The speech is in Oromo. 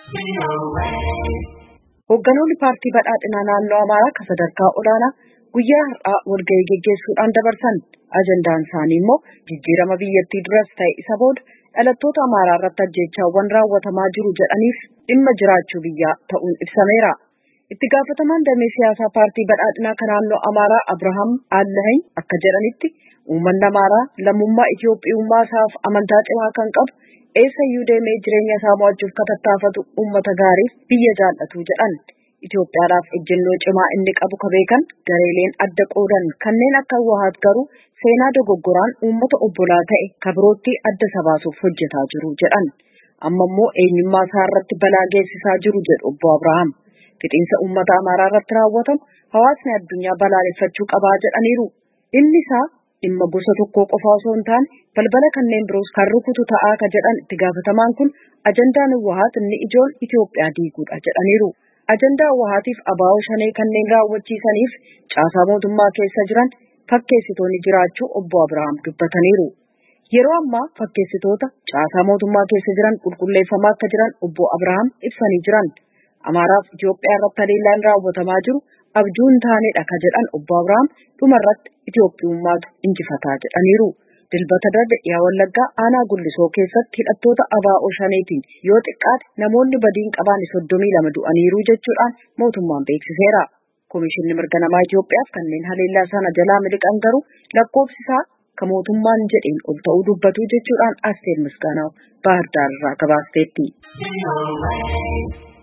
Hogganoonni paartii badhaadhinaa naannoo Amaaraa kan sadarkaa olaanaa guyyaa har'aa walgahii geggeessuudhaan dabarsan. Ajandaan isaanii immoo jijjiirama biyyattii duras ta'e isa booda dhalattoota Amaaraa irratti ajjeechaawwan raawwatamaa jiru jedhaniif dhimma jiraachuu biyyaa ta'uun ibsameera. Itti gaafatamaan damee siyaasaa paartii badhaadhinaa kan naannoo Amaaraa Abrahaam Allaheeny akka jedhanitti uummanni Amaaraa lammummaa Itoophiyummaa isaaf amantaa cimaa kan qabu eessayyuu deemee jireenya isaa mo'achuuf katattaafatu uummata gaariif biyya jaallatu jedhan. Itoophiyaadhaaf ejjennoo cimaa inni qabu ka beekan gareeleen adda qoodan kanneen akka Wahaat garuu seenaa dogoggoraan uummata obbolaa ta'e ka birootti adda sabaasuuf hojjetaa jiru jedhan. Amma immoo eenyummaa isaa irratti balaa geessisaa jiru jedhu obbo Abrahaam. Fixiinsa uummata Amaaraa irratti raawwatamu hawaasni addunyaa balaaleffachuu qabaa jedhaniiru. Dhimmi isaa dhimma gosa tokkoo qofa osoo hin taane balbala kanneen biroos kan rukutu ta'aa ka jedhan itti gaafatamaan kun ajandaan Wahaat inni ijoon Itoophiyaa diiguudha jedhaniiru. Ajandaa Wahaatiif abaa'oo shanee kanneen raawwachiisaniif caasaa mootummaa keessa jiran fakkeessitoonni jiraachuu obbo Abrahaam dubbataniiru. Yeroo ammaa fakkeessitoota caasaa mootummaa keessa jiran qulqulleeffamaa akka jiran obbo Abrahaam ibsanii jiran. Amaaraaf Itoophiyaa irratti haleellaan raawwatamaa jiru abjuu hin taanedha ka jedhan obbo Abrahaam dhumarratti Itoophiyummaatu injifataa jedhaniiru. Dilbata darbe dhiyaa Wallaggaa aanaa Gullisoo keessatti hidhattoota abaa'oo shaneetiin yoo xiqqaate namoonni badiin qaban 32 du'aniiru jechuudhaan mootummaan beeksiseera. Komishinni mirga namaa Itoophiyaaf kanneen haleellaa sana jalaa miliqan garuu lakkoofsi isaa kan mootummaan jedheen ol ta'uu dubbatu jechuudhaan Asteer Misgaanaw Baahir Daar irraa gabaasteetti.